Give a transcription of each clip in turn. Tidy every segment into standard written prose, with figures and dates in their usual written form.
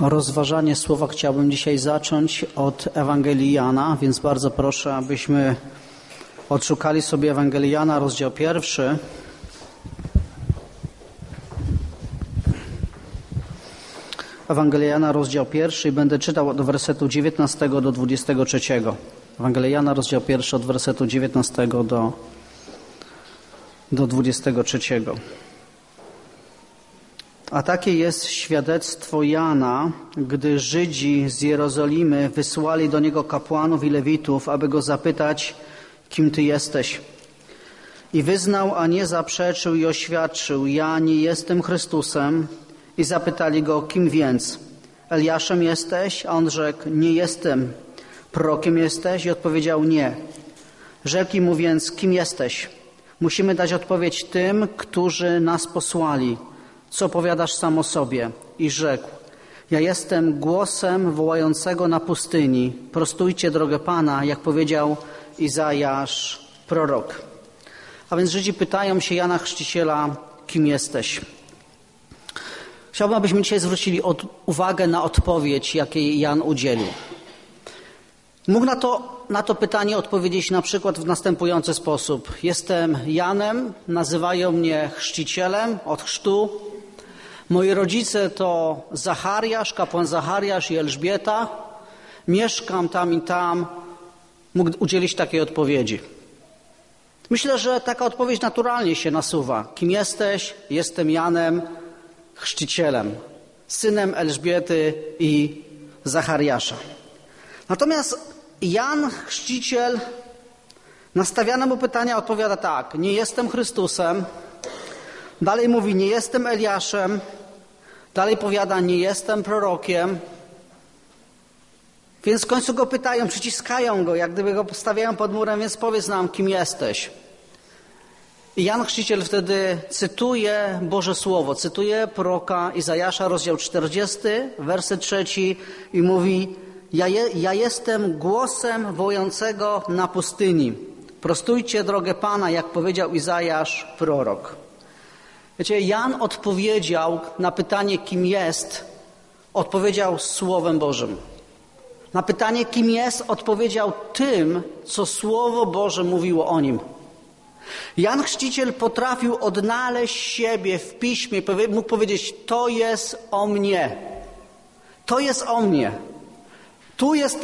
Rozważanie słowa chciałbym dzisiaj zacząć od Ewangelii Jana, więc bardzo proszę, abyśmy odszukali sobie Ewangelii Jana, rozdział 1. Ewangelia Jana, rozdział 1 i będę czytał od wersetu 19 do 23. Ewangelia Jana, rozdział 1 od wersetu 19 do 23. A takie jest świadectwo Jana, gdy Żydzi z Jerozolimy wysłali do niego kapłanów i lewitów, aby go zapytać, kim ty jesteś. I wyznał, a nie zaprzeczył i oświadczył, ja nie jestem Chrystusem. I zapytali go, kim więc? Eliaszem jesteś? A on rzekł, nie jestem. Prorokiem jesteś? I odpowiedział, nie. Rzekli mu więc, kim jesteś? Musimy dać odpowiedź tym, którzy nas posłali. Co powiadasz sam o sobie? I rzekł, ja jestem głosem wołającego na pustyni. Prostujcie drogę Pana, jak powiedział Izajasz, prorok. A więc Żydzi pytają się Jana Chrzciciela, kim jesteś? Chciałbym, abyśmy dzisiaj zwrócili uwagę na odpowiedź, jakiej Jan udzielił. Mógł na to pytanie odpowiedzieć na przykład w następujący sposób. Jestem Janem, nazywają mnie chrzcicielem od chrztu. Moi rodzice to Zachariasz, kapłan Zachariasz i Elżbieta. Mieszkam tam i tam. Mógł udzielić takiej odpowiedzi. Myślę, że taka odpowiedź naturalnie się nasuwa. Kim jesteś? Jestem Janem, chrzcicielem, synem Elżbiety i Zachariasza. Natomiast Jan, chrzciciel, na stawiane mu pytania odpowiada tak. Nie jestem Chrystusem. Dalej mówi, nie jestem Eliaszem. Dalej powiada, nie jestem prorokiem. Więc w końcu go pytają, przyciskają go, jak gdyby go postawiają pod murem, więc powiedz nam, kim jesteś. I Jan Chrzciciel wtedy cytuje Boże Słowo, cytuje proroka Izajasza, rozdział 40, werset 3 i mówi, ja jestem głosem wołającego na pustyni. Prostujcie drogę Pana, jak powiedział Izajasz, prorok. Wiecie, Jan odpowiedział na pytanie, kim jest, odpowiedział Słowem Bożym. Na pytanie, kim jest, odpowiedział tym, co Słowo Boże mówiło o nim. Jan Chrzciciel potrafił odnaleźć siebie w Piśmie, mógł powiedzieć, to jest o mnie. To jest o mnie. Tu jest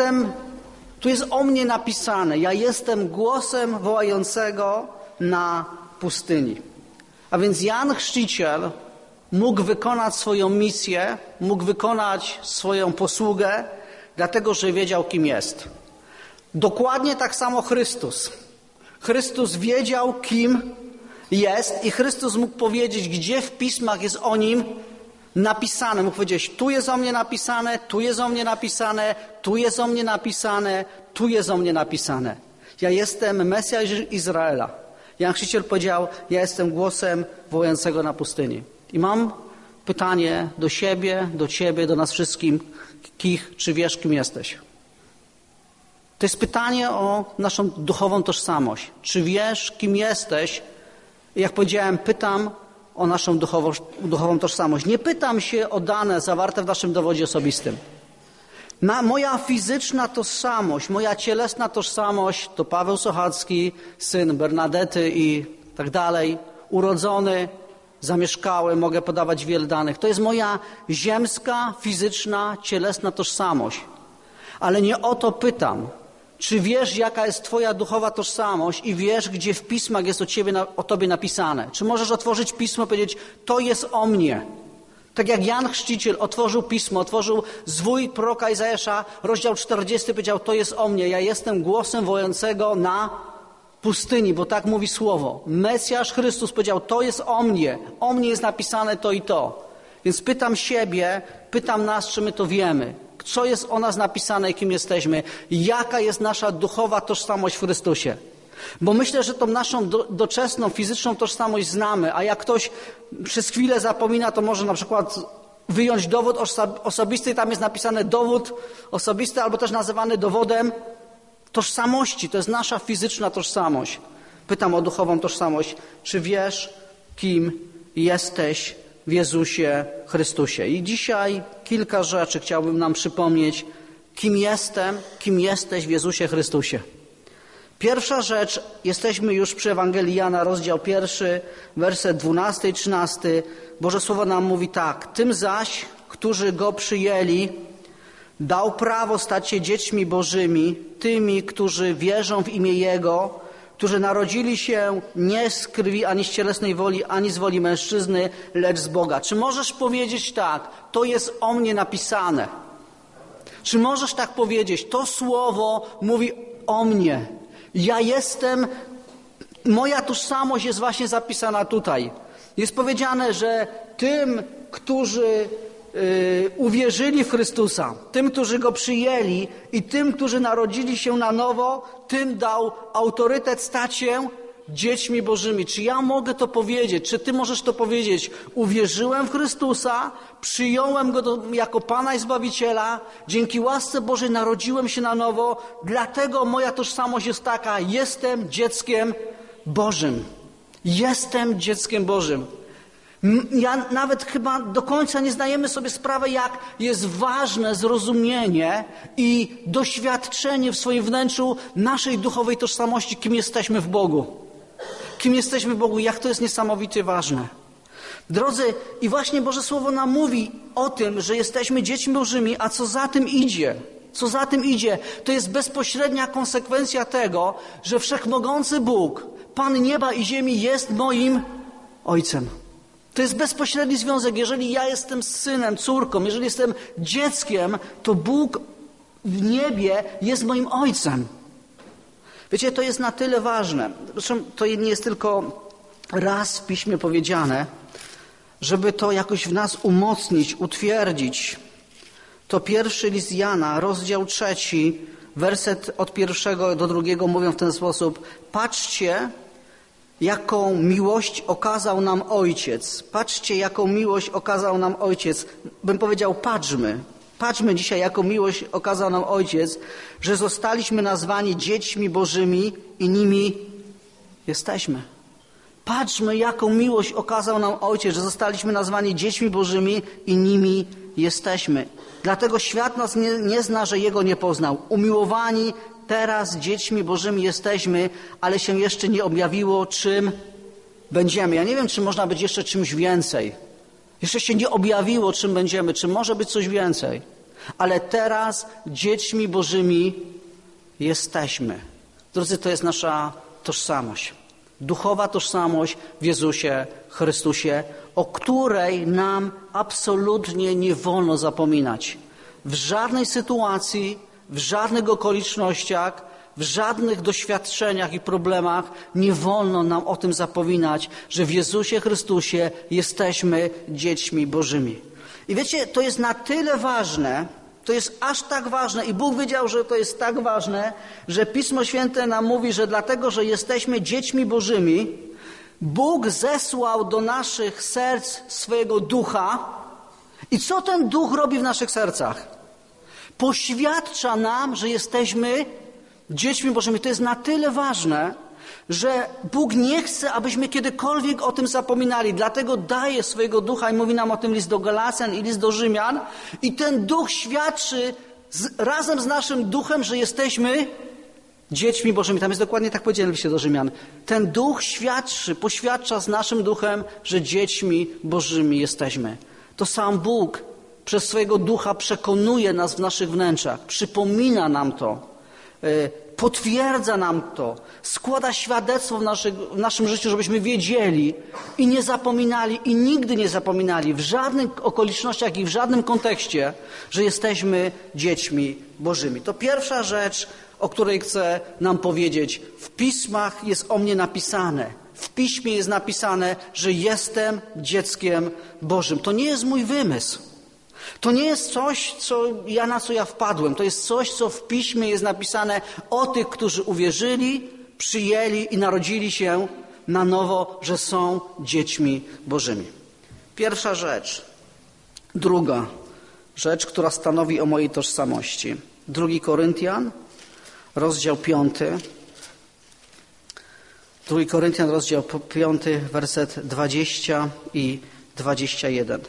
o mnie napisane. Ja jestem głosem wołającego na pustyni. A więc Jan Chrzciciel mógł wykonać swoją misję, mógł wykonać swoją posługę, dlatego że wiedział, kim jest. Dokładnie tak samo Chrystus. Chrystus wiedział, kim jest i Chrystus mógł powiedzieć, gdzie w Pismach jest o Nim napisane. Mógł powiedzieć, tu jest o mnie napisane, tu jest o mnie napisane, tu jest o mnie napisane, tu jest o mnie napisane. Ja jestem Mesjasz Izraela. Jan Chrzciciel powiedział, ja jestem głosem wołającego na pustyni. I mam pytanie do siebie, do ciebie, do nas wszystkich, czy wiesz, kim jesteś? To jest pytanie o naszą duchową tożsamość. Czy wiesz, kim jesteś? Jak powiedziałem, pytam o naszą duchową tożsamość. Nie pytam się o dane zawarte w naszym dowodzie osobistym. Moja fizyczna tożsamość, moja cielesna tożsamość to Paweł Sochacki, syn Bernadety i tak dalej, urodzony, zamieszkały, mogę podawać wiele danych. To jest moja ziemska, fizyczna, cielesna tożsamość. Ale nie o to pytam. Czy wiesz, jaka jest twoja duchowa tożsamość i wiesz, gdzie w Pismach jest o tobie napisane? Czy możesz otworzyć Pismo i powiedzieć, to jest o mnie? Tak jak Jan Chrzciciel otworzył Pismo, otworzył zwój proroka Izajasza, rozdział 40, powiedział, to jest o mnie. Ja jestem głosem wołającego na pustyni, bo tak mówi Słowo. Mesjasz Chrystus powiedział, to jest o mnie. O mnie jest napisane to i to. Więc pytam siebie, pytam nas, czy my to wiemy. Co jest o nas napisane i kim jesteśmy? Jaka jest nasza duchowa tożsamość w Chrystusie? Bo myślę, że tą naszą doczesną, fizyczną tożsamość znamy, a jak ktoś przez chwilę zapomina, to może na przykład wyjąć dowód osobisty i tam jest napisane dowód osobisty, albo też nazywany dowodem tożsamości. To jest nasza fizyczna tożsamość. Pytam o duchową tożsamość. Czy wiesz, kim jesteś w Jezusie Chrystusie. I dzisiaj kilka rzeczy chciałbym nam przypomnieć, kim jestem, kim jesteś w Jezusie Chrystusie. Pierwsza rzecz, jesteśmy już przy Ewangelii Jana, rozdział 1, werset 12 i 13. Boże Słowo nam mówi tak: tym zaś, którzy Go przyjęli, dał prawo stać się dziećmi Bożymi, tymi, którzy wierzą w imię Jego, którzy narodzili się nie z krwi, ani z cielesnej woli, ani z woli mężczyzny, lecz z Boga. Czy możesz powiedzieć tak? To jest o mnie napisane. Czy możesz tak powiedzieć? To słowo mówi o mnie. Ja jestem, moja tożsamość jest właśnie zapisana tutaj. Jest powiedziane, że tym, którzy uwierzyli w Chrystusa, tym, którzy Go przyjęli i tym, którzy narodzili się na nowo, tym dał autorytet stać się dziećmi Bożymi. Czy ja mogę to powiedzieć? Czy Ty możesz to powiedzieć? Uwierzyłem w Chrystusa, przyjąłem Go jako Pana i Zbawiciela, dzięki łasce Bożej narodziłem się na nowo, dlatego moja tożsamość jest taka: jestem dzieckiem Bożym. Jestem dzieckiem Bożym. Ja nawet chyba do końca nie zdajemy sobie sprawy, jak jest ważne zrozumienie i doświadczenie w swoim wnętrzu naszej duchowej tożsamości, kim jesteśmy w Bogu. Kim jesteśmy w Bogu, jak to jest niesamowicie ważne. Drodzy, i właśnie Boże Słowo nam mówi o tym, że jesteśmy dziećmi Bożymi, a co za tym idzie? Co za tym idzie? To jest bezpośrednia konsekwencja tego, że Wszechmogący Bóg, Pan nieba i ziemi, jest moim Ojcem. To jest bezpośredni związek. Jeżeli ja jestem synem, córką, jeżeli jestem dzieckiem, to Bóg w niebie jest moim Ojcem. Wiecie, to jest na tyle ważne. Zresztą to nie jest tylko raz w Piśmie powiedziane, żeby to jakoś w nas umocnić, utwierdzić. To pierwszy list Jana, rozdział 3, werset od 1 do 2 mówią w ten sposób: patrzcie, jaką miłość okazał nam Ojciec. Patrzcie, jaką miłość okazał nam Ojciec. Bym powiedział, patrzmy. Patrzmy dzisiaj, jaką miłość okazał nam Ojciec, że zostaliśmy nazwani dziećmi Bożymi i nimi jesteśmy. Patrzmy, jaką miłość okazał nam Ojciec, że zostaliśmy nazwani dziećmi Bożymi i nimi jesteśmy. Dlatego świat nas nie zna, że Jego nie poznał. Umiłowani, teraz dziećmi Bożymi jesteśmy, ale się jeszcze nie objawiło, czym będziemy. Ja nie wiem, czy można być jeszcze czymś więcej. Jeszcze się nie objawiło, czym będziemy, czy może być coś więcej. Ale teraz dziećmi Bożymi jesteśmy. Drodzy, to jest nasza tożsamość. Duchowa tożsamość w Jezusie Chrystusie, o której nam absolutnie nie wolno zapominać. W żadnej sytuacji, w żadnych okolicznościach, w żadnych doświadczeniach i problemach nie wolno nam o tym zapominać, że w Jezusie Chrystusie jesteśmy dziećmi Bożymi. I wiecie, to jest na tyle ważne, to jest aż tak ważne i Bóg wiedział, że to jest tak ważne, że Pismo Święte nam mówi, że dlatego, że jesteśmy dziećmi Bożymi, Bóg zesłał do naszych serc swojego Ducha. I co ten Duch robi w naszych sercach? Poświadcza nam, że jesteśmy dziećmi Bożymi. To jest na tyle ważne, że Bóg nie chce, abyśmy kiedykolwiek o tym zapominali. Dlatego daje swojego Ducha i mówi nam o tym list do Galacjan i list do Rzymian. I ten Duch świadczy razem z naszym Duchem, że jesteśmy dziećmi Bożymi. Tam jest dokładnie tak powiedziane w liście do Rzymian. Ten Duch poświadcza z naszym Duchem, że dziećmi Bożymi jesteśmy. To sam Bóg przez swojego Ducha przekonuje nas w naszych wnętrzach, przypomina nam to, potwierdza nam to, składa świadectwo w naszym życiu, żebyśmy wiedzieli i nie zapominali i nigdy nie zapominali w żadnych okolicznościach i w żadnym kontekście, że jesteśmy dziećmi Bożymi. To pierwsza rzecz, o której chcę nam powiedzieć. W Pismach jest o mnie napisane. W Piśmie jest napisane, że jestem dzieckiem Bożym. To nie jest mój wymysł. To nie jest coś, na co ja wpadłem. To jest coś, co w Piśmie jest napisane o tych, którzy uwierzyli, przyjęli i narodzili się na nowo, że są dziećmi Bożymi. Pierwsza rzecz. Druga rzecz, która stanowi o mojej tożsamości. 2 Koryntian, rozdział 5. 2 Koryntian, rozdział 5, werset 20 i 21.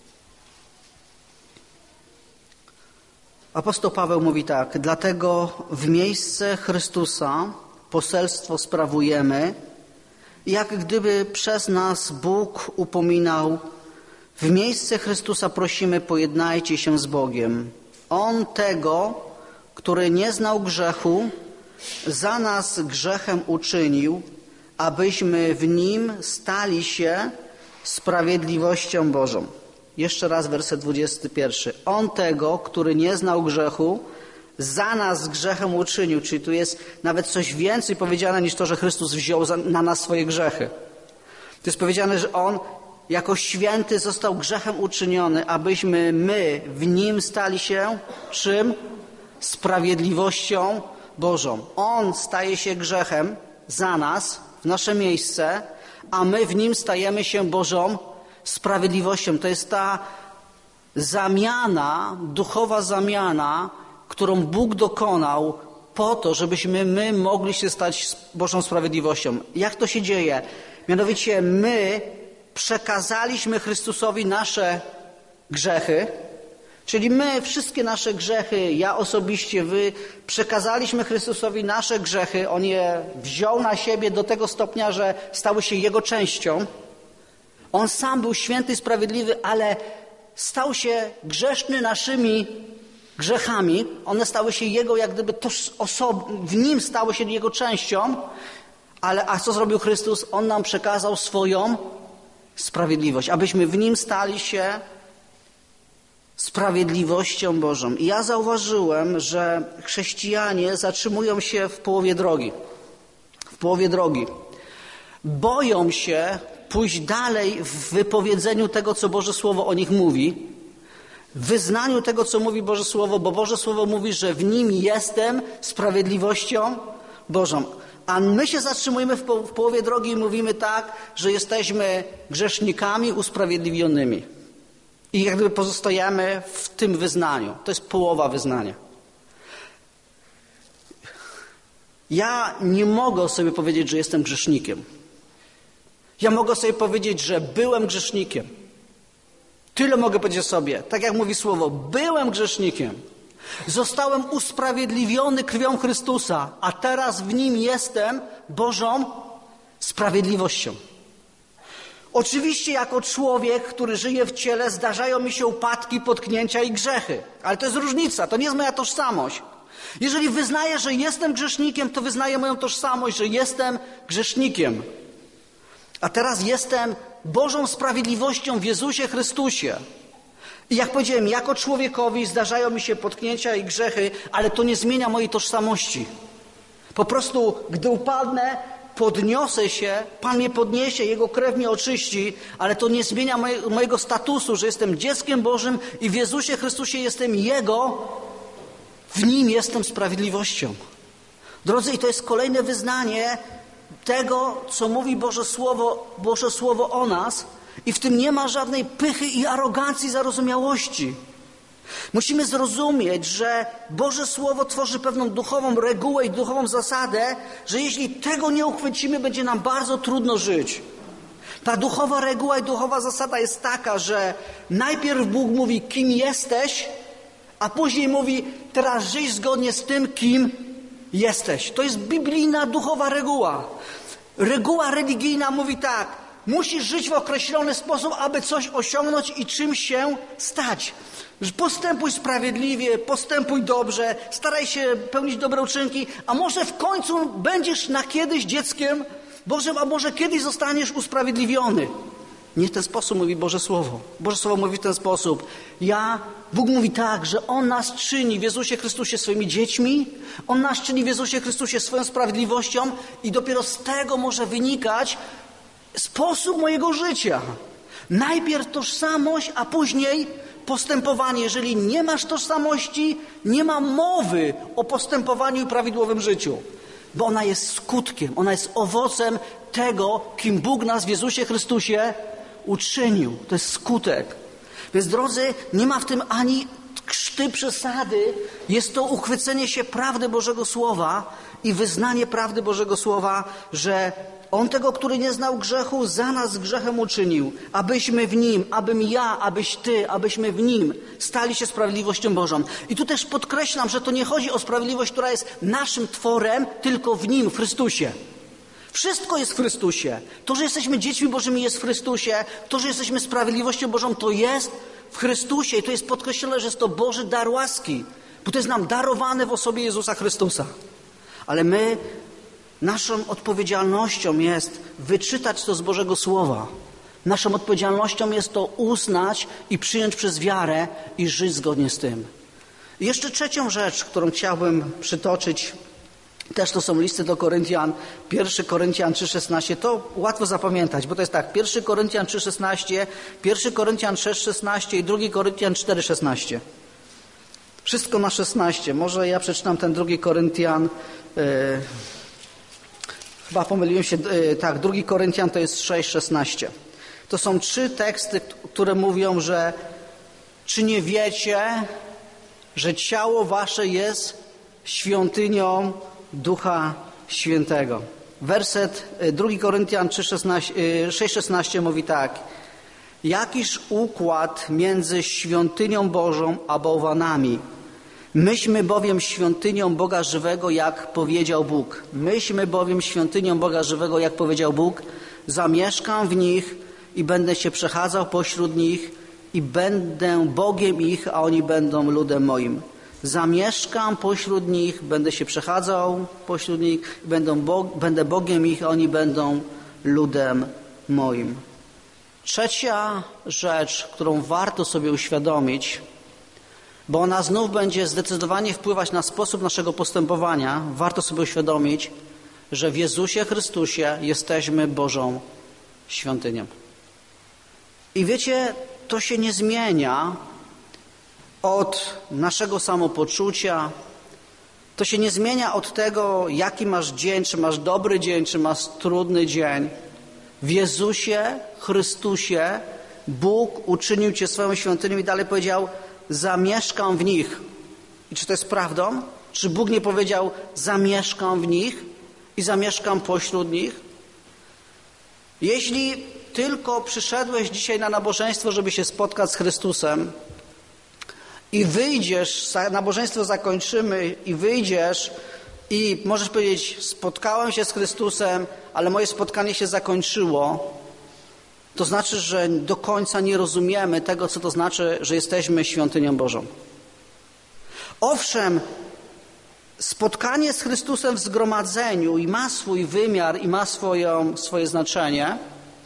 Apostoł Paweł mówi tak: dlatego w miejsce Chrystusa poselstwo sprawujemy, jak gdyby przez nas Bóg upominał. W miejsce Chrystusa prosimy, pojednajcie się z Bogiem. On tego, który nie znał grzechu, za nas grzechem uczynił, abyśmy w Nim stali się sprawiedliwością Bożą. Jeszcze raz werset 21. On tego, który nie znał grzechu, za nas grzechem uczynił. Czyli tu jest nawet coś więcej powiedziane niż to, że Chrystus wziął na nas swoje grzechy. To jest powiedziane, że On jako święty został grzechem uczyniony, abyśmy my w Nim stali się czym? Sprawiedliwością Bożą. On staje się grzechem za nas, w nasze miejsce, a my w Nim stajemy się Bożą sprawiedliwością. To jest ta zamiana, duchowa zamiana, którą Bóg dokonał po to, żebyśmy my mogli się stać Bożą sprawiedliwością. Jak to się dzieje? Mianowicie my przekazaliśmy Chrystusowi nasze grzechy, czyli my wszystkie nasze grzechy, ja osobiście, wy, przekazaliśmy Chrystusowi nasze grzechy. On je wziął na siebie do tego stopnia, że stały się Jego częścią. On sam był święty i sprawiedliwy, ale stał się grzeszny naszymi grzechami. One stały się Jego, jak gdyby w Nim stały się Jego częścią. A co zrobił Chrystus? On nam przekazał swoją sprawiedliwość, abyśmy w Nim stali się sprawiedliwością Bożą. I ja zauważyłem, że chrześcijanie zatrzymują się w połowie drogi. W połowie drogi. Boją się pójść dalej w wypowiedzeniu tego, co Boże Słowo o nich mówi, w wyznaniu tego, co mówi Boże Słowo, bo Boże Słowo mówi, że w Nim jestem sprawiedliwością Bożą. A my się zatrzymujemy w połowie drogi i mówimy tak, że jesteśmy grzesznikami usprawiedliwionymi. I jak gdyby pozostajemy w tym wyznaniu. To jest połowa wyznania. Ja nie mogę sobie powiedzieć, że jestem grzesznikiem. Ja mogę sobie powiedzieć, że byłem grzesznikiem. Tyle mogę powiedzieć sobie. Tak jak mówi Słowo, byłem grzesznikiem. Zostałem usprawiedliwiony krwią Chrystusa, a teraz w Nim jestem Bożą sprawiedliwością. Oczywiście jako człowiek, który żyje w ciele, zdarzają mi się upadki, potknięcia i grzechy. Ale to jest różnica, to nie jest moja tożsamość. Jeżeli wyznaję, że jestem grzesznikiem, to wyznaję moją tożsamość, że jestem grzesznikiem. A teraz jestem Bożą sprawiedliwością w Jezusie Chrystusie. I jak powiedziałem, jako człowiekowi zdarzają mi się potknięcia i grzechy, ale to nie zmienia mojej tożsamości. Po prostu, gdy upadnę, podniosę się, Pan mnie podniesie, Jego krew mnie oczyści, ale to nie zmienia mojego statusu, że jestem dzieckiem Bożym i w Jezusie Chrystusie jestem Jego, w Nim jestem sprawiedliwością. Drodzy, i to jest kolejne wyznanie tego, co mówi Boże Słowo o nas, i w tym nie ma żadnej pychy i arogancji, zarozumiałości. Musimy zrozumieć, że Boże Słowo tworzy pewną duchową regułę i duchową zasadę, że jeśli tego nie uchwycimy, będzie nam bardzo trudno żyć. Ta duchowa reguła i duchowa zasada jest taka, że najpierw Bóg mówi, kim jesteś, a później mówi, teraz żyj zgodnie z tym, kim jesteś. To jest biblijna duchowa reguła. Reguła religijna mówi tak, musisz żyć w określony sposób, aby coś osiągnąć i czymś się stać. Postępuj sprawiedliwie, postępuj dobrze, staraj się pełnić dobre uczynki, a może w końcu będziesz na kiedyś dzieckiem Bożym, a może kiedyś zostaniesz usprawiedliwiony. Nie w ten sposób mówi Boże Słowo. Boże Słowo mówi w ten sposób. Bóg mówi tak, że On nas czyni w Jezusie Chrystusie swoimi dziećmi, On nas czyni w Jezusie Chrystusie swoją sprawiedliwością i dopiero z tego może wynikać sposób mojego życia. Najpierw tożsamość, a później postępowanie. Jeżeli nie masz tożsamości, nie ma mowy o postępowaniu i prawidłowym życiu. Bo ona jest skutkiem, ona jest owocem tego, kim Bóg nas w Jezusie Chrystusie uczynił. To jest skutek. Więc drodzy, nie ma w tym ani krzty przesady. Jest to uchwycenie się prawdy Bożego Słowa i wyznanie prawdy Bożego Słowa, że On tego, który nie znał grzechu, za nas grzechem uczynił, abyśmy w Nim, abym ja, abyś Ty, abyśmy w Nim stali się sprawiedliwością Bożą. I tu też podkreślam, że to nie chodzi o sprawiedliwość, która jest naszym tworem, tylko w Nim, w Chrystusie. Wszystko jest w Chrystusie. To, że jesteśmy dziećmi Bożymi, jest w Chrystusie. To, że jesteśmy sprawiedliwością Bożą, to jest w Chrystusie. I to jest podkreślone, że jest to Boży dar łaski, bo to jest nam darowane w osobie Jezusa Chrystusa. Ale naszą odpowiedzialnością jest wyczytać to z Bożego Słowa. Naszą odpowiedzialnością jest to uznać i przyjąć przez wiarę i żyć zgodnie z tym. I jeszcze trzecią rzecz, którą chciałbym przytoczyć, też to są listy do Koryntian, 1 Koryntian 3,16, to łatwo zapamiętać, bo to jest tak, 1 Koryntian 3,16, 1 Koryntian 6,16 i 2 Koryntian 4,16. Wszystko na 16. Może ja przeczytam ten 2 Koryntian, chyba pomyliłem się, tak, 2 Koryntian to jest 6,16. To są 3 teksty, które mówią, że czy nie wiecie, że ciało wasze jest świątynią Ducha Świętego. Werset 2 Koryntian 6,16 mówi tak. Jakiż układ między świątynią Bożą a bałwanami? Myśmy bowiem świątynią Boga żywego, jak powiedział Bóg. Myśmy bowiem świątynią Boga żywego, jak powiedział Bóg. Zamieszkam w nich i będę się przechadzał pośród nich i będę Bogiem ich, a oni będą ludem moim. Zamieszkam pośród nich, będę się przechadzał pośród nich, będę Bogiem ich, a oni będą ludem moim. Trzecia rzecz, którą warto sobie uświadomić, bo ona znów będzie zdecydowanie wpływać na sposób naszego postępowania, warto sobie uświadomić, że w Jezusie Chrystusie jesteśmy Bożą świątynią. I wiecie, to się nie zmienia od naszego samopoczucia. To się nie zmienia od tego, jaki masz dzień, czy masz dobry dzień, czy masz trudny dzień. W Jezusie Chrystusie Bóg uczynił Cię swoją świątynią i dalej powiedział, zamieszkam w nich. I czy to jest prawdą? Czy Bóg nie powiedział, zamieszkam w nich i zamieszkam pośród nich? Jeśli tylko przyszedłeś dzisiaj na nabożeństwo, żeby się spotkać z Chrystusem i wyjdziesz, nabożeństwo zakończymy i wyjdziesz i możesz powiedzieć, spotkałem się z Chrystusem, ale moje spotkanie się zakończyło, to znaczy, że do końca nie rozumiemy tego, co to znaczy, że jesteśmy świątynią Bożą. Owszem, spotkanie z Chrystusem w zgromadzeniu i ma swój wymiar i ma swoje znaczenie,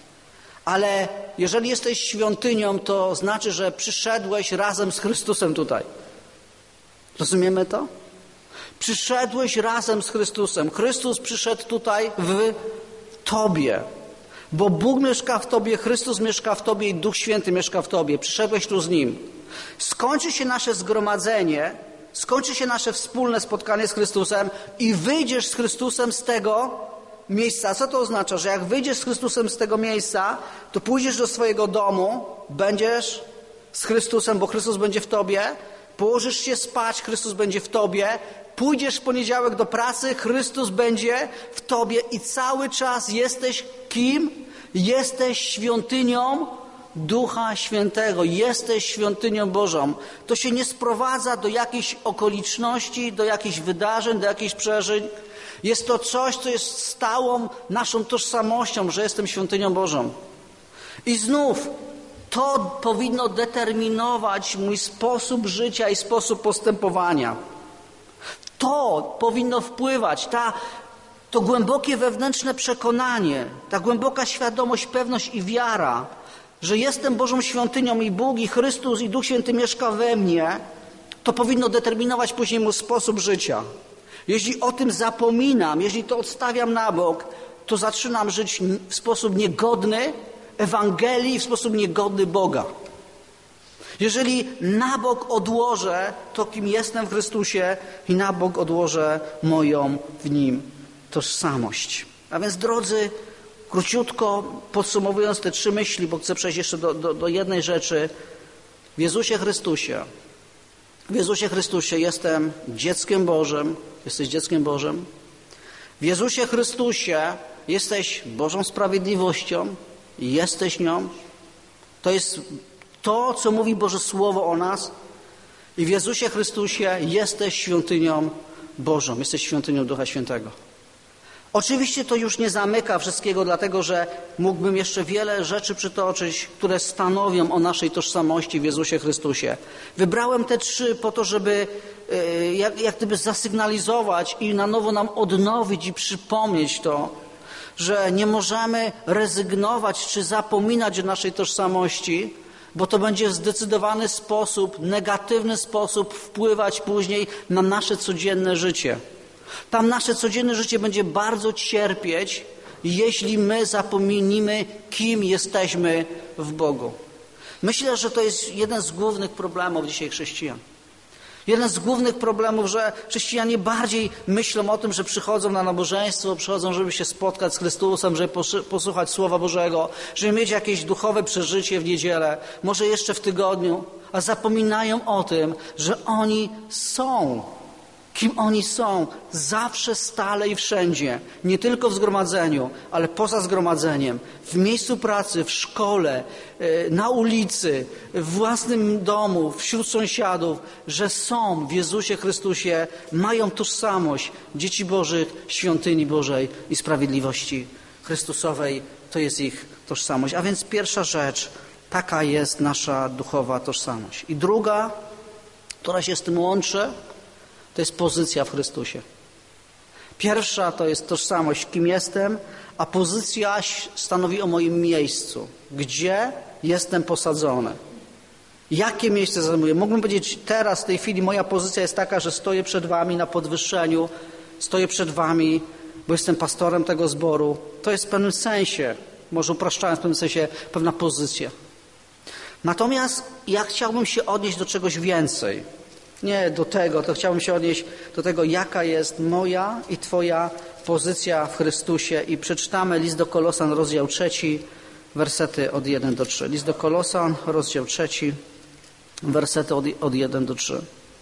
ale jeżeli jesteś świątynią, to znaczy, że przyszedłeś razem z Chrystusem tutaj. Rozumiemy to? Przyszedłeś razem z Chrystusem. Chrystus przyszedł tutaj w Tobie. Bo Bóg mieszka w Tobie, Chrystus mieszka w Tobie i Duch Święty mieszka w Tobie. Przyszedłeś tu z Nim. Skończy się nasze zgromadzenie, skończy się nasze wspólne spotkanie z Chrystusem i wyjdziesz z Chrystusem z tego miejsca. Co to oznacza? Że jak wyjdziesz z Chrystusem z tego miejsca, to pójdziesz do swojego domu, będziesz z Chrystusem, bo Chrystus będzie w Tobie, położysz się spać, Chrystus będzie w Tobie, pójdziesz w poniedziałek do pracy, Chrystus będzie w Tobie i cały czas jesteś kim? Jesteś świątynią Ducha Świętego. Jesteś świątynią Bożą. To się nie sprowadza do jakichś okoliczności, do jakichś wydarzeń, do jakichś przeżyć. Jest to coś, co jest stałą naszą tożsamością, że jestem świątynią Bożą. I znów to powinno determinować mój sposób życia i sposób postępowania. To powinno wpływać, to głębokie wewnętrzne przekonanie, ta głęboka świadomość, pewność i wiara, że jestem Bożą świątynią i Bóg, i Chrystus, i Duch Święty mieszka we mnie, to powinno determinować później mój sposób życia. Jeśli o tym zapominam, jeśli to odstawiam na bok, to zaczynam żyć w sposób niegodny Ewangelii, w sposób niegodny Boga. Jeżeli na bok odłożę to, kim jestem w Chrystusie i na bok odłożę moją w Nim tożsamość. A więc, drodzy, króciutko podsumowując te 3 myśli, bo chcę przejść jeszcze do jednej rzeczy. W Jezusie Chrystusie jestem dzieckiem Bożym, jesteś dzieckiem Bożym. W Jezusie Chrystusie jesteś Bożą sprawiedliwością, jesteś nią. To jest to, co mówi Boże Słowo o nas. I w Jezusie Chrystusie jesteś świątynią Bożą, jesteś świątynią Ducha Świętego. Oczywiście to już nie zamyka wszystkiego, dlatego że mógłbym jeszcze wiele rzeczy przytoczyć, które stanowią o naszej tożsamości w Jezusie Chrystusie. Wybrałem te 3 po to, żeby jak gdyby zasygnalizować i na nowo nam odnowić i przypomnieć to, że nie możemy rezygnować czy zapominać o naszej tożsamości, bo to będzie w zdecydowany sposób, negatywny sposób wpływać później na nasze codzienne życie. Tam nasze codzienne życie będzie bardzo cierpieć, jeśli my zapomnimy, kim jesteśmy w Bogu. Myślę, że to jest jeden z głównych problemów dzisiaj chrześcijan. Jeden z głównych problemów, że chrześcijanie bardziej myślą o tym, że przychodzą na nabożeństwo, przychodzą, żeby się spotkać z Chrystusem, żeby posłuchać Słowa Bożego, żeby mieć jakieś duchowe przeżycie w niedzielę, może jeszcze w tygodniu, a zapominają o tym, że oni są. Kim oni są, zawsze, stale i wszędzie, nie tylko w zgromadzeniu, ale poza zgromadzeniem, w miejscu pracy, w szkole, na ulicy, w własnym domu, wśród sąsiadów, że są w Jezusie Chrystusie, mają tożsamość dzieci Bożych, świątyni Bożej i sprawiedliwości Chrystusowej. To jest ich tożsamość. A więc pierwsza rzecz, taka jest nasza duchowa tożsamość. I druga, która się z tym łączy, to jest pozycja w Chrystusie. Pierwsza to jest tożsamość, kim jestem, a pozycja stanowi o moim miejscu. Gdzie jestem posadzony? Jakie miejsce zajmuję? Mógłbym powiedzieć teraz, w tej chwili moja pozycja jest taka, że stoję przed wami na podwyższeniu, stoję przed wami, bo jestem pastorem tego zboru. To jest w pewnym sensie, może upraszczając w pewnym sensie, pewna pozycja. Natomiast ja chciałbym się odnieść do czegoś więcej. Nie do tego, to chciałbym się odnieść do tego, jaka jest moja i Twoja pozycja w Chrystusie. I przeczytamy list do Kolosan, rozdział 3, wersety od 1 do 3. List do Kolosan, rozdział 3, wersety od 1 do 3.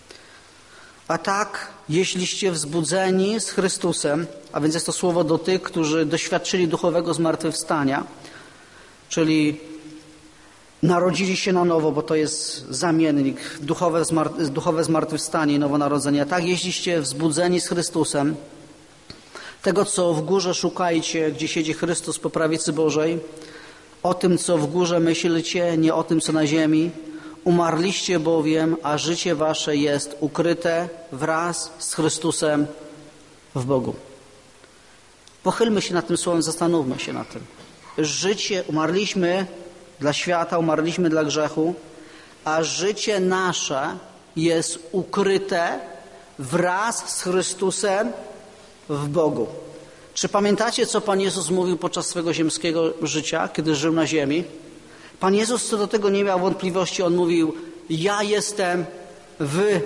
A tak, jeśliście wzbudzeni z Chrystusem, a więc jest to słowo do tych, którzy doświadczyli duchowego zmartwychwstania, czyli narodzili się na nowo, bo to jest zamiennik, duchowe zmartwychwstanie i nowonarodzenie. Tak, jeśliście wzbudzeni z Chrystusem, tego, co w górze szukajcie, gdzie siedzi Chrystus po prawicy Bożej, o tym, co w górze myślicie, nie o tym, co na ziemi. Umarliście bowiem, a życie wasze jest ukryte wraz z Chrystusem w Bogu. Pochylmy się nad tym słowem, zastanówmy się nad tym. Życie, umarliśmy dla świata, umarliśmy dla grzechu, a życie nasze jest ukryte wraz z Chrystusem w Bogu. Czy pamiętacie, co Pan Jezus mówił podczas swego ziemskiego życia, kiedy żył na ziemi? Pan Jezus co do tego nie miał wątpliwości. On mówił, ja jestem w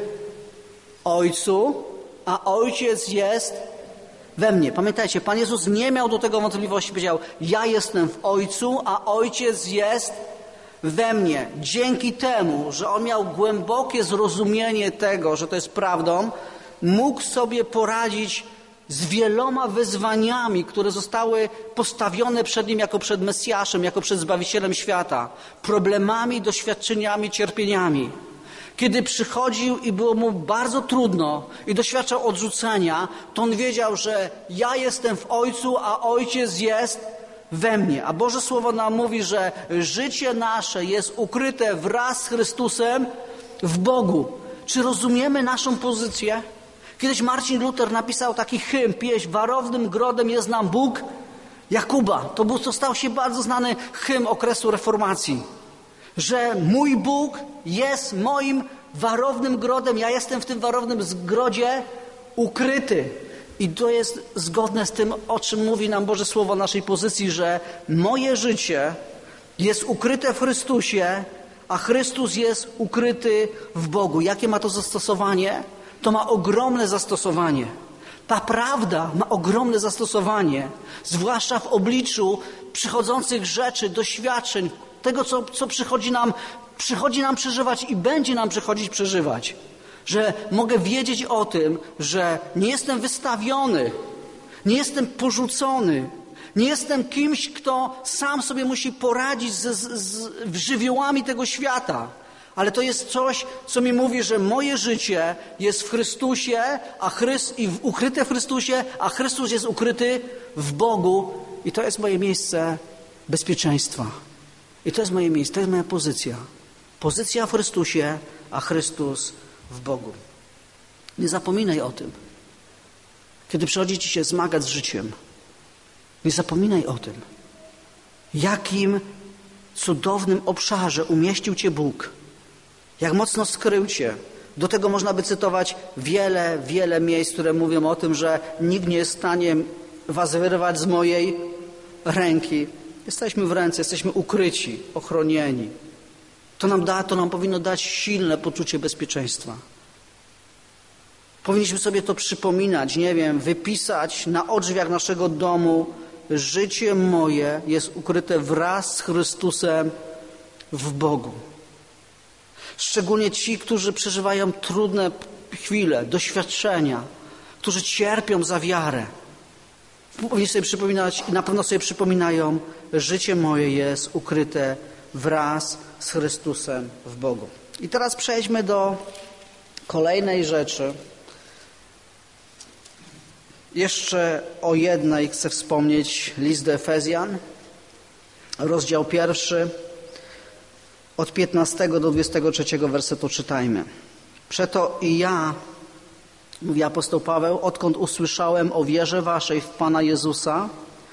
Ojcu, a Ojciec jest we mnie. Pamiętajcie, Pan Jezus nie miał do tego wątpliwości. Powiedział, ja jestem w Ojcu, a Ojciec jest we mnie. Dzięki temu, że On miał głębokie zrozumienie tego, że to jest prawdą, mógł sobie poradzić z wieloma wyzwaniami, które zostały postawione przed Nim jako przed Mesjaszem, jako przed Zbawicielem świata. Problemami, doświadczeniami, cierpieniami. Kiedy przychodził i było mu bardzo trudno i doświadczał odrzucenia, to on wiedział, że ja jestem w Ojcu, a Ojciec jest we mnie. A Boże Słowo nam mówi, że życie nasze jest ukryte wraz z Chrystusem w Bogu. Czy rozumiemy naszą pozycję? Kiedyś Marcin Luther napisał taki hymn, pieśń, warownym grodem jest nam Bóg Jakuba. To stał się bardzo znany hymn okresu reformacji. Że mój Bóg jest moim warownym grodem, ja jestem w tym warownym zgrodzie ukryty. I to jest zgodne z tym, o czym mówi nam Boże Słowo o naszej pozycji, że moje życie jest ukryte w Chrystusie, a Chrystus jest ukryty w Bogu. Jakie ma to zastosowanie? To ma ogromne zastosowanie. Ta prawda ma ogromne zastosowanie, zwłaszcza w obliczu przychodzących rzeczy, doświadczeń, tego, co przychodzi nam przeżywać i będzie nam przychodzić przeżywać. Że mogę wiedzieć o tym, że nie jestem wystawiony Nie jestem porzucony. Nie jestem kimś, kto sam sobie musi poradzić z żywiołami tego świata. Ale to jest coś, co mi mówi, że moje życie jest w Chrystusie, ukryte w Chrystusie, a Chrystus jest ukryty w Bogu. I to jest moje miejsce bezpieczeństwa. I to jest moje miejsce, to jest moja pozycja. Pozycja w Chrystusie, a Chrystus w Bogu. Nie zapominaj o tym. Kiedy przychodzi ci się zmagać z życiem, nie zapominaj o tym. Jakim cudownym obszarze umieścił cię Bóg. Jak mocno skrył cię. Do tego można by cytować wiele miejsc, które mówią o tym, że nikt nie jest w stanie was wyrwać z mojej ręki. Jesteśmy w ręce, jesteśmy ukryci, ochronieni. To nam powinno dać silne poczucie bezpieczeństwa. Powinniśmy sobie to przypominać, wypisać na odrzwiach naszego domu. Życie moje jest ukryte wraz z Chrystusem w Bogu. Szczególnie ci, którzy przeżywają trudne chwile, doświadczenia, którzy cierpią za wiarę. Powinni sobie przypominać i na pewno sobie przypominają, życie moje jest ukryte wraz z Chrystusem w Bogu. I teraz przejdźmy do kolejnej rzeczy. Jeszcze o jednej chcę wspomnieć. List do Efezjan, rozdział 1, od 15 do 23 wersetu czytajmy. Przeto i ja, mówi apostoł Paweł, odkąd usłyszałem o wierze waszej w Pana Jezusa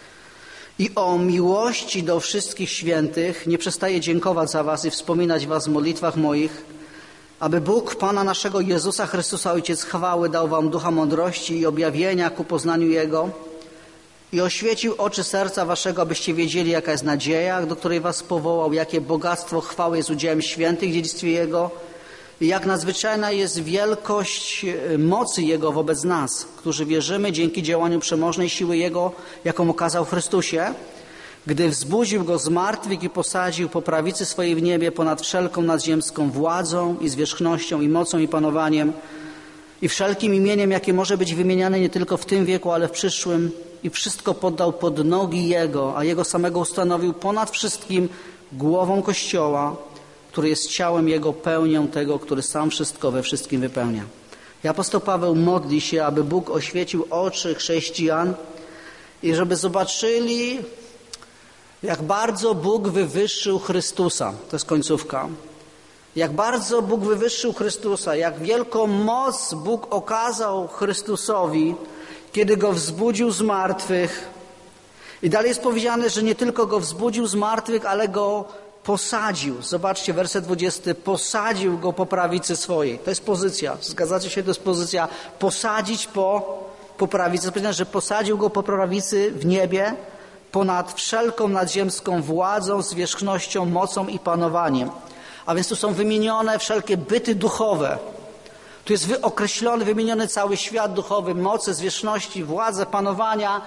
i o miłości do wszystkich świętych, nie przestaję dziękować za was i wspominać was w modlitwach moich, aby Bóg Pana naszego Jezusa Chrystusa, Ojciec chwały, dał wam ducha mądrości i objawienia ku poznaniu Jego i oświecił oczy serca waszego, abyście wiedzieli, jaka jest nadzieja, do której was powołał, jakie bogactwo chwały jest udziałem świętych w dziedzictwie Jego i jak nadzwyczajna jest wielkość mocy Jego wobec nas, którzy wierzymy dzięki działaniu przemożnej siły Jego, jaką okazał w Chrystusie, gdy wzbudził Go z martwych i posadził po prawicy swojej w niebie ponad wszelką nadziemską władzą i zwierzchnością i mocą i panowaniem i wszelkim imieniem, jakie może być wymieniane nie tylko w tym wieku, ale w przyszłym, i wszystko poddał pod nogi Jego, a Jego samego ustanowił ponad wszystkim głową Kościoła, który jest ciałem Jego, pełnią tego, który sam wszystko we wszystkim wypełnia. I apostoł Paweł modli się, aby Bóg oświecił oczy chrześcijan i żeby zobaczyli, jak bardzo Bóg wywyższył Chrystusa. To jest końcówka. Jak bardzo Bóg wywyższył Chrystusa, jak wielką moc Bóg okazał Chrystusowi, kiedy Go wzbudził z martwych. I dalej jest powiedziane, że nie tylko Go wzbudził z martwych, ale Go posadził. Zobaczcie, werset 20. Posadził Go po prawicy swojej. To jest pozycja. Zgadzacie się? To jest pozycja. Posadzić po prawicy. To jest powiedziane, że posadził Go po prawicy w niebie ponad wszelką nadziemską władzą, zwierzchnością, mocą i panowaniem. A więc tu są wymienione wszelkie byty duchowe. Tu jest określony, wymieniony cały świat duchowy, moce, zwierzchności, władze, panowania,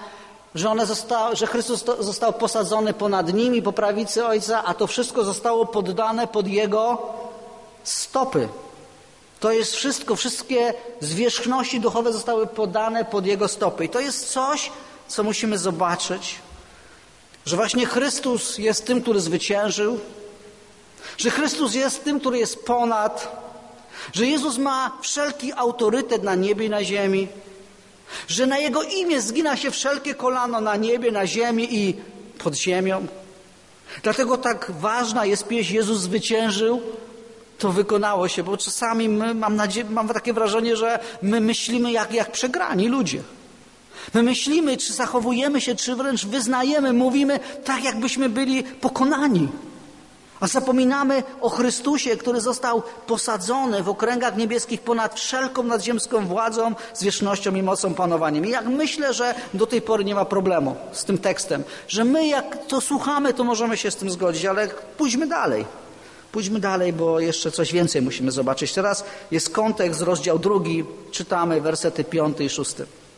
że Chrystus został posadzony ponad nimi po prawicy Ojca, a to wszystko zostało poddane pod Jego stopy. To jest wszystko, wszystkie zwierzchności duchowe zostały poddane pod Jego stopy. I to jest coś, co musimy zobaczyć, że właśnie Chrystus jest tym, który zwyciężył, że Chrystus jest tym, który jest ponad, że Jezus ma wszelki autorytet na niebie i na ziemi, że na Jego imię zgina się wszelkie kolano na niebie, na ziemi i pod ziemią. Dlatego tak ważna jest pieśń Jezus zwyciężył, to wykonało się, bo czasami mam takie wrażenie, że my myślimy jak przegrani ludzie. My myślimy, czy zachowujemy się, czy wręcz wyznajemy, mówimy tak, jakbyśmy byli pokonani. A zapominamy o Chrystusie, który został posadzony w okręgach niebieskich ponad wszelką nadziemską władzą, zwierzchnością i mocą panowaniem. I jak myślę, że do tej pory nie ma problemu z tym tekstem, że my jak to słuchamy, to możemy się z tym zgodzić, ale pójdźmy dalej. Pójdźmy dalej, bo jeszcze coś więcej musimy zobaczyć. Teraz jest kontekst, rozdział 2, czytamy wersety 5 i 6.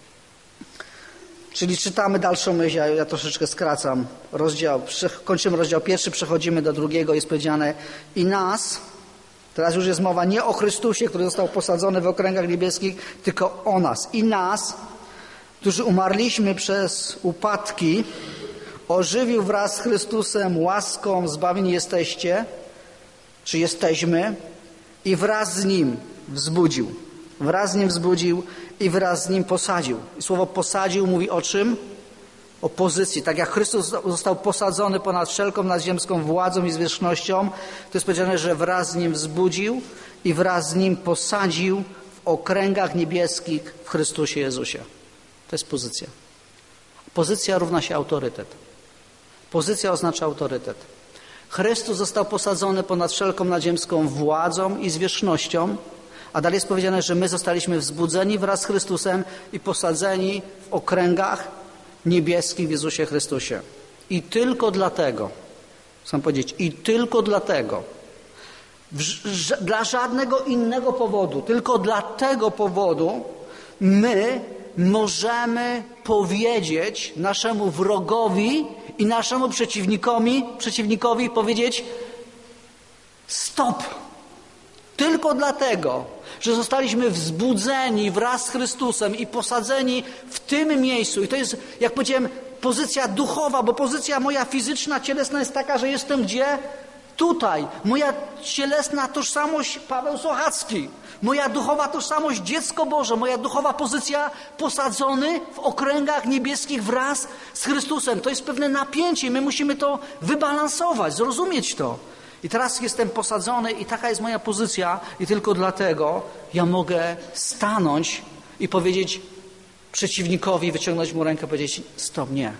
Czyli czytamy dalszą myśl, ja troszeczkę skracam kończymy rozdział 1, przechodzimy do 2, jest powiedziane i nas, teraz już jest mowa nie o Chrystusie, który został posadzony w okręgach niebieskich, tylko o nas. I nas, którzy umarliśmy przez upadki, ożywił wraz z Chrystusem, łaską zbawieni jesteście, czy jesteśmy, i wraz z Nim wzbudził. Wraz z Nim wzbudził i wraz z Nim posadził. I słowo posadził mówi o czym? O pozycji. Tak jak Chrystus został posadzony ponad wszelką nadziemską władzą i zwierzchnością, to jest powiedziane, że wraz z Nim wzbudził i wraz z Nim posadził w okręgach niebieskich w Chrystusie Jezusie. To jest pozycja. Pozycja równa się autorytet. Pozycja oznacza autorytet. Chrystus został posadzony ponad wszelką nadziemską władzą i zwierzchnością, a dalej jest powiedziane, że my zostaliśmy wzbudzeni wraz z Chrystusem i posadzeni w okręgach niebieskich w Jezusie Chrystusie. I tylko dlatego, chcę powiedzieć, i tylko dlatego, dla żadnego innego powodu, tylko dla tego powodu my możemy powiedzieć naszemu wrogowi i naszemu przeciwnikowi powiedzieć stop. Tylko dlatego, że zostaliśmy wzbudzeni wraz z Chrystusem i posadzeni w tym miejscu. I to jest, jak powiedziałem, pozycja duchowa, bo pozycja moja fizyczna, cielesna jest taka, że jestem gdzie? Tutaj. Moja cielesna tożsamość Paweł Sochacki. Moja duchowa tożsamość dziecko Boże. Moja duchowa pozycja posadzony w okręgach niebieskich wraz z Chrystusem. To jest pewne napięcie. My musimy to wybalansować, zrozumieć to. I teraz jestem posadzony i taka jest moja pozycja i tylko dlatego ja mogę stanąć i powiedzieć przeciwnikowi, wyciągnąć mu rękę i powiedzieć stop, nie.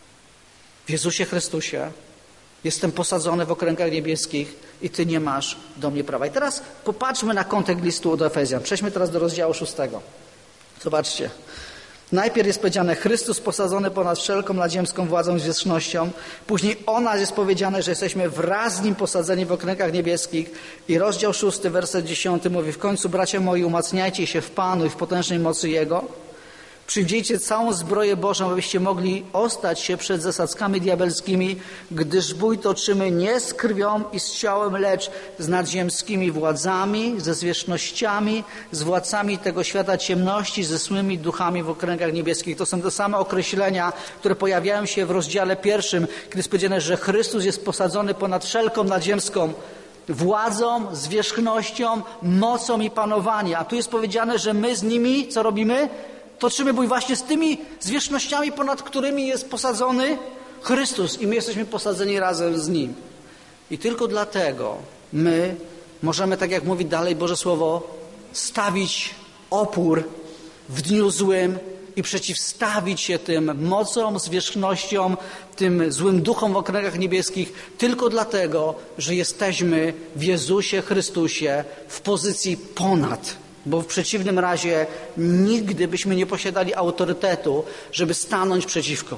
W Jezusie Chrystusie jestem posadzony w okręgach niebieskich i Ty nie masz do mnie prawa. I teraz popatrzmy na kontekst listu do Efezjan. Przejdźmy teraz do rozdziału 6. Zobaczcie. Najpierw jest powiedziane Chrystus posadzony ponad wszelką nadziemską władzą i zwierzchnością. Później o nas jest powiedziane, że jesteśmy wraz z Nim posadzeni w okręgach niebieskich. I rozdział 6, werset 10 mówi: w końcu, bracia moi, umacniajcie się w Panu i w potężnej mocy Jego. Przywdziejcie całą zbroję Bożą, abyście mogli ostać się przed zasadzkami diabelskimi, gdyż bój toczymy nie z krwią i z ciałem, lecz z nadziemskimi władzami, ze zwierzchnościami, z władcami tego świata ciemności, ze złymi duchami w okręgach niebieskich. To są te same określenia, które pojawiają się w rozdziale 1, kiedy jest powiedziane, że Chrystus jest posadzony ponad wszelką nadziemską władzą, zwierzchnością, mocą i panowaniem. A tu jest powiedziane, że my z nimi, co robimy? Toczymy bój właśnie z tymi zwierzchnościami, ponad którymi jest posadzony Chrystus i my jesteśmy posadzeni razem z Nim. I tylko dlatego my możemy, tak jak mówi dalej Boże Słowo, stawić opór w dniu złym i przeciwstawić się tym mocom, zwierzchnościom, tym złym duchom w okręgach niebieskich, tylko dlatego, że jesteśmy w Jezusie Chrystusie w pozycji ponad. Bo w przeciwnym razie nigdy byśmy nie posiadali autorytetu, żeby stanąć przeciwko.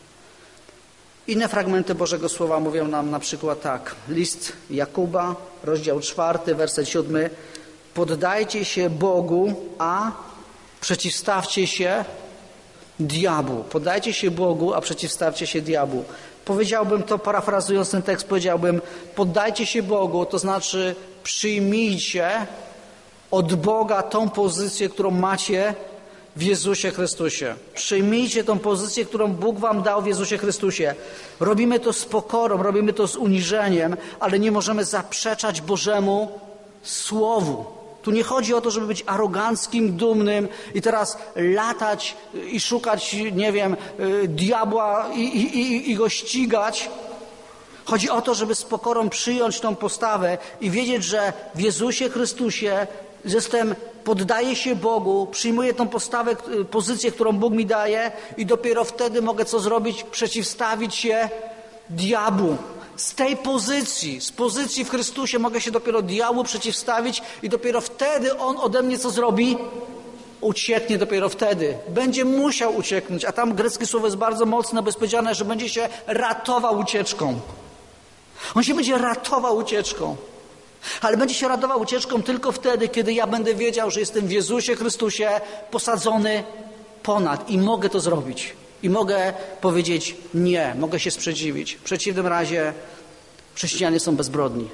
Inne fragmenty Bożego Słowa mówią nam na przykład tak. List Jakuba, rozdział 4, werset 7. Poddajcie się Bogu, a przeciwstawcie się diabłu. Poddajcie się Bogu, a przeciwstawcie się diabłu. Powiedziałbym to, parafrazując ten tekst, powiedziałbym: poddajcie się Bogu, to znaczy przyjmijcie od Boga tą pozycję, którą macie w Jezusie Chrystusie. Przyjmijcie tą pozycję, którą Bóg wam dał w Jezusie Chrystusie. Robimy to z pokorą, robimy to z uniżeniem, ale nie możemy zaprzeczać Bożemu Słowu. Tu nie chodzi o to, żeby być aroganckim, dumnym i teraz latać i szukać, nie wiem, diabła i go ścigać. Chodzi o to, żeby z pokorą przyjąć tą postawę i wiedzieć, że w Jezusie Chrystusie poddaję się Bogu, przyjmuję tą postawę, pozycję, którą Bóg mi daje i dopiero wtedy mogę co zrobić? Przeciwstawić się diabłu. Z tej pozycji, z pozycji w Chrystusie mogę się dopiero diabłu przeciwstawić i dopiero wtedy on ode mnie co zrobi? Ucieknie dopiero wtedy. Będzie musiał ucieknąć, a tam greckie słowo jest bardzo mocne, bo jest powiedziane, że będzie się ratował ucieczką. On się będzie ratował ucieczką. Ale będzie się ratował ucieczką tylko wtedy, kiedy ja będę wiedział, że jestem w Jezusie Chrystusie posadzony ponad i mogę to zrobić. I mogę powiedzieć nie, mogę się sprzeciwić. W przeciwnym razie chrześcijanie są bezbrodni.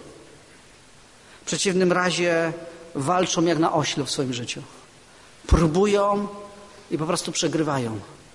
W przeciwnym razie walczą jak na ośle w swoim życiu. Próbują i po prostu przegrywają.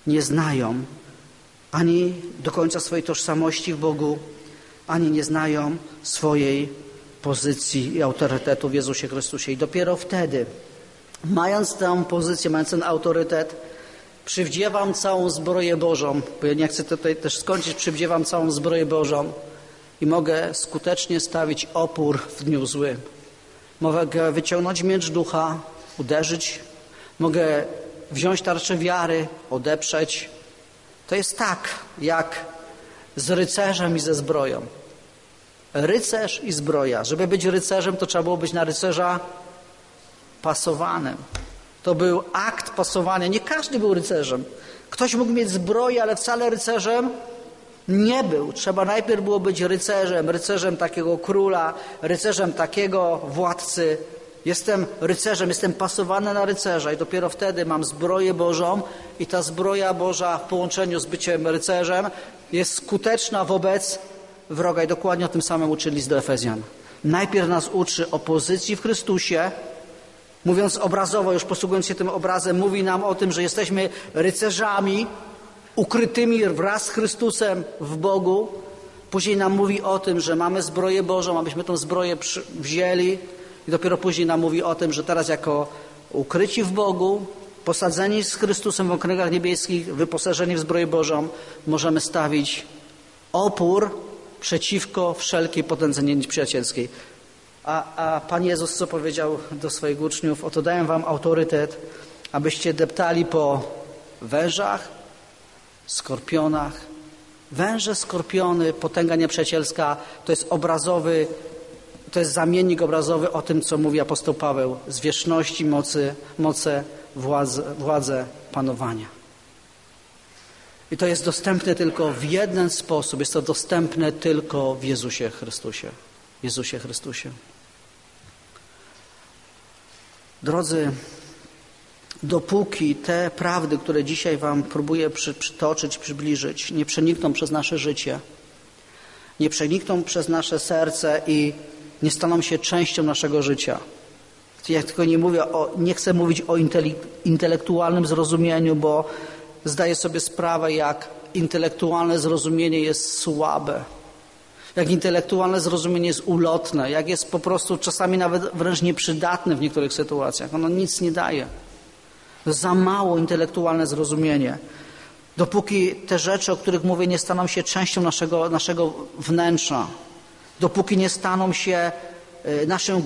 nie znają ani do końca swojej tożsamości w Bogu, ani nie znają swojej pozycji i autorytetu w Jezusie Chrystusie. I dopiero wtedy, mając tę pozycję, mając ten autorytet, przywdziewam całą zbroję Bożą, bo ja nie chcę tutaj też skończyć, przywdziewam całą zbroję Bożą i mogę skutecznie stawić opór w dniu złym. Mogę wyciągnąć miecz ducha, uderzyć, mogę wziąć tarczę wiary, odeprzeć. To jest tak, jak z rycerzem i ze zbroją. Rycerz i zbroja. Żeby być rycerzem, to trzeba było być na rycerza pasowanym. To był akt pasowania. Nie każdy był rycerzem. Ktoś mógł mieć zbroję, ale wcale rycerzem nie był. Trzeba najpierw było być rycerzem. Rycerzem takiego króla, rycerzem takiego władcy. Jestem rycerzem, jestem pasowany na rycerza i dopiero wtedy mam zbroję Bożą i ta zbroja Boża w połączeniu z byciem rycerzem jest skuteczna wobec wroga. I dokładnie o tym samym uczy list do Efezjan. Najpierw nas uczy o pozycji w Chrystusie. Mówiąc obrazowo, już posługując się tym obrazem, mówi nam o tym, że jesteśmy rycerzami ukrytymi wraz z Chrystusem w Bogu. Później nam mówi o tym, że mamy zbroję Bożą, abyśmy tę zbroję wzięli. I dopiero później nam mówi o tym, że teraz jako ukryci w Bogu, posadzeni z Chrystusem w okręgach niebieskich, wyposażeni w zbroję Bożą, możemy stawić opór przeciwko wszelkiej potędze nieprzyjacielskiej. A Pan Jezus co powiedział do swoich uczniów? Oto daję wam autorytet, abyście deptali po wężach, skorpionach. Węże, skorpiony, potęga nieprzyjacielska to jest obrazowy, to jest zamiennik obrazowy o tym, co mówi apostoł Paweł. Zwierzchności, moce, władze, panowania. I to jest dostępne tylko w jeden sposób. Jest to dostępne tylko w Jezusie Chrystusie. Jezusie Chrystusie. Drodzy, dopóki te prawdy, które dzisiaj wam próbuję przytoczyć, przybliżyć, nie przenikną przez nasze życie, nie przenikną przez nasze serce i nie staną się częścią naszego życia. Ja tylko nie chcę mówić o intelektualnym zrozumieniu, bo zdaję sobie sprawę, jak intelektualne zrozumienie jest słabe. Jak intelektualne zrozumienie jest ulotne, jak jest po prostu czasami nawet wręcz nieprzydatne w niektórych sytuacjach. Ono nic nie daje. Za mało intelektualne zrozumienie. Dopóki te rzeczy, o których mówię, nie staną się częścią naszego wnętrza, dopóki nie staną się naszym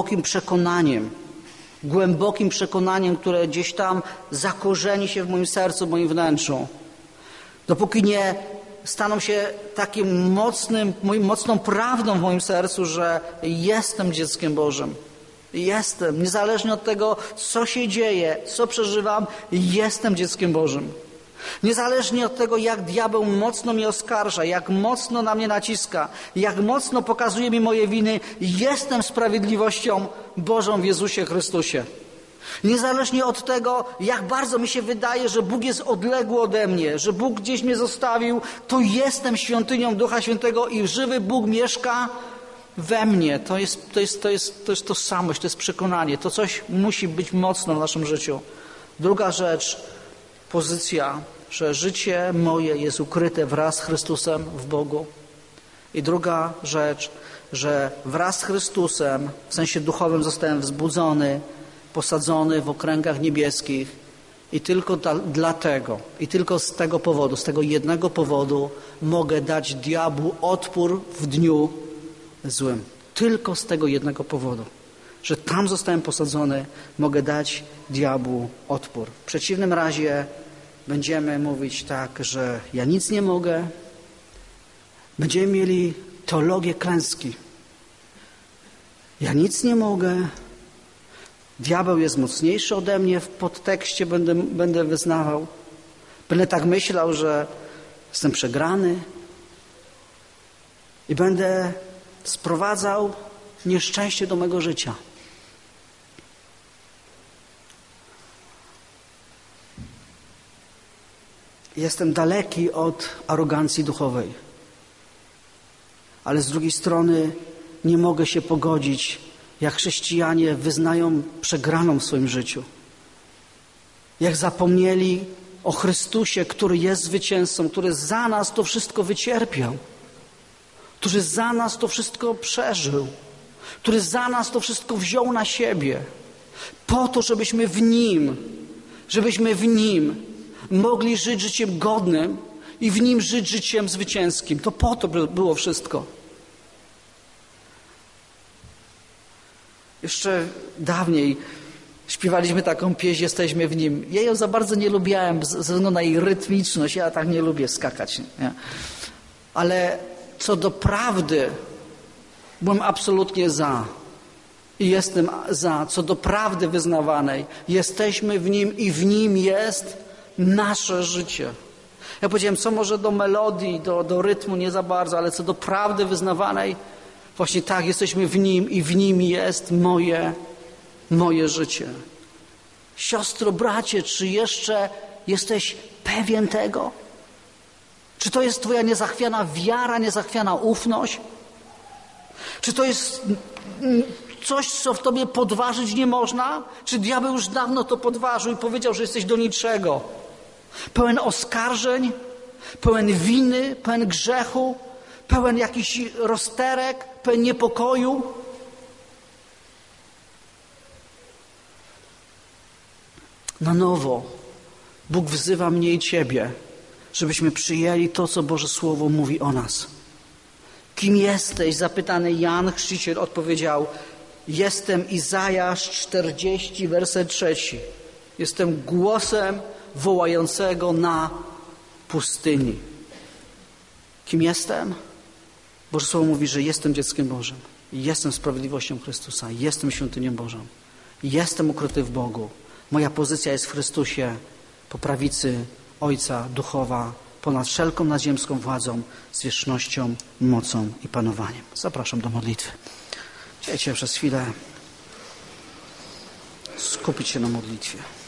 głębokim przekonaniem, które gdzieś tam zakorzeni się w moim sercu, w moim wnętrzu, dopóki nie staną się takim mocną prawdą w moim sercu, że jestem dzieckiem Bożym. Jestem. Niezależnie od tego, co się dzieje, co przeżywam, jestem dzieckiem Bożym. Niezależnie od tego, jak diabeł mocno mnie oskarża, jak mocno na mnie naciska, jak mocno pokazuje mi moje winy, jestem sprawiedliwością Bożą w Jezusie Chrystusie. Niezależnie od tego, jak bardzo mi się wydaje, że Bóg jest odległy ode mnie, że Bóg gdzieś mnie zostawił, to jestem świątynią Ducha Świętego i żywy Bóg mieszka we mnie. To jest tożsamość, to jest przekonanie. To coś musi być mocno w naszym życiu. Druga rzecz, pozycja, że życie moje jest ukryte wraz z Chrystusem w Bogu. I druga rzecz, że wraz z Chrystusem, w sensie duchowym, zostałem wzbudzony, posadzony w okręgach niebieskich i tylko dlatego, i tylko z tego powodu, z tego jednego powodu mogę dać diabłu odpór w dniu złym. Tylko z tego jednego powodu, że tam zostałem posadzony, mogę dać diabłu odpór. W przeciwnym razie będziemy mówić tak, że ja nic nie mogę. Będziemy mieli teologię klęski. Ja nic nie mogę. Diabeł jest mocniejszy ode mnie, w podtekście będę wyznawał. Będę tak myślał, że jestem przegrany i będę sprowadzał nieszczęście do mego życia. Jestem daleki od arogancji duchowej. Ale z drugiej strony nie mogę się pogodzić, jak chrześcijanie wyznają przegraną w swoim życiu. Jak zapomnieli o Chrystusie, który jest zwycięzcą, który za nas to wszystko wycierpiał, który za nas to wszystko przeżył, który za nas to wszystko wziął na siebie, po to, żebyśmy w Nim mogli żyć życiem godnym i w Nim żyć życiem zwycięskim. To po to było wszystko. Jeszcze dawniej śpiewaliśmy taką pieśń, jesteśmy w Nim. Ja ją za bardzo nie lubiałem ze względu na jej rytmiczność. Ja tak nie lubię skakać. Nie? Ale co do prawdy, byłem absolutnie za. I jestem za. Co do prawdy wyznawanej, jesteśmy w Nim i w Nim jest nasze życie. Ja powiedziałem, co może do melodii, do rytmu nie za bardzo, ale co do prawdy wyznawanej, właśnie tak, jesteśmy w Nim i w Nim jest moje życie. Siostro, bracie, czy jeszcze jesteś pewien tego? Czy to jest Twoja niezachwiana wiara, niezachwiana ufność? Czy to jest coś, co w Tobie podważyć nie można? Czy diabeł już dawno to podważył i powiedział, że jesteś do niczego? Pełen oskarżeń, pełen winy, pełen grzechu, pełen jakichś rozterek, pełen niepokoju? Na nowo Bóg wzywa mnie i Ciebie, żebyśmy przyjęli to, co Boże Słowo mówi o nas. Kim jesteś? Zapytany Jan Chrzciciel odpowiedział: jestem Izajasz 40, werset 3. Jestem głosem wołającego na pustyni. Kim jestem? Boże Słowo mówi, że jestem dzieckiem Bożym. Jestem sprawiedliwością Chrystusa. Jestem świątynią Bożą. Jestem ukryty w Bogu. Moja pozycja jest w Chrystusie po prawicy Ojca duchowa, ponad wszelką nadziemską władzą, zwierzchnością, mocą i panowaniem. Zapraszam do modlitwy. Chciałem przez chwilę skupić się na modlitwie.